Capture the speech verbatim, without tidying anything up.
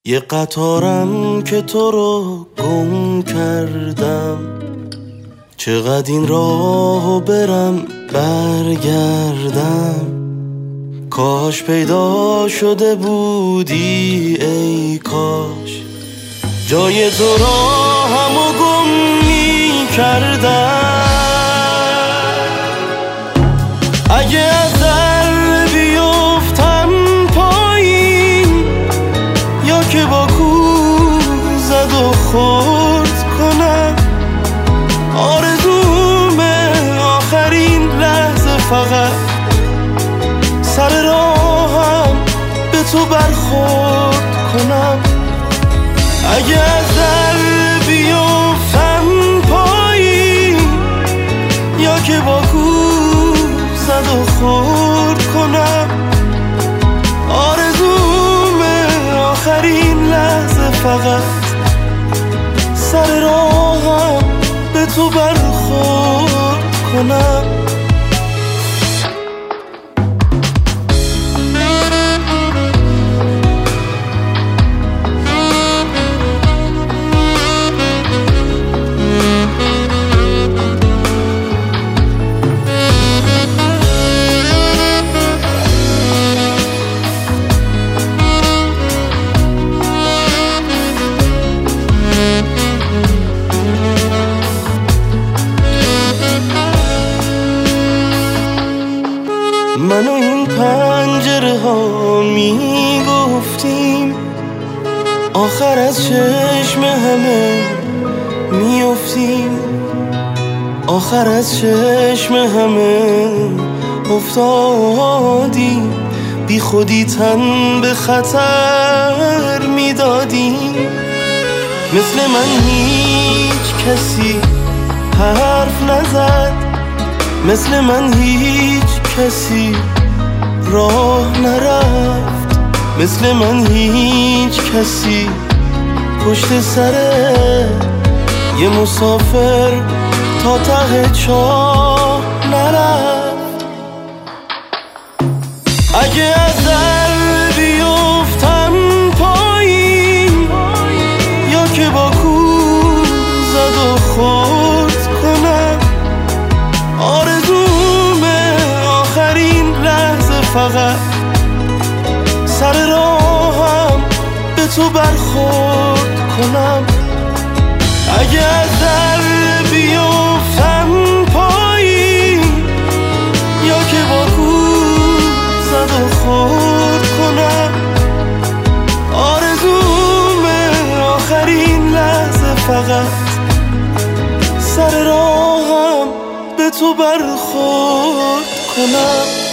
یه قطارم که تو رو گم کردم، چقدر این راهو برم برگردم. کاش پیدا شده بودی ای کاش، جای تو راهمو گم می کردم. اگه از در بیفتم پایین، یا که با کوه زد و خورد کنم، آرزومه آخرین لحظه فقط سر راهم به تو برخورد کنم. اگه از در بیفتم پایین، یا که با کوه زد و خورد کنم، آرزومه آخرین لحظه فقط سر راهم به تو برخورد کنم. من و این پنجره ها می گفتیم آخر از چشم همه می افتیم، آخر از چشم همه افتادیم، بی خودی تن به خطر می دادیم. مثل من هیچ کسی حرف نزد، مثل من هیچ کسی راه نرفت، مثل من هیچ کسی پشت سر یه مسافر تا ته چاه نرفت. اگه از در بیفتم پایین، یا که با کوه زد و خورد کنم، آرزومه آخرین لحظه فقط سر راهم به تو برخورد کنم. اگه از در بیفتم پایین، یا که با کوه زد و خورد کنم، آرزومه آخرین لحظه فقط سر راهم به تو برخورد کنم.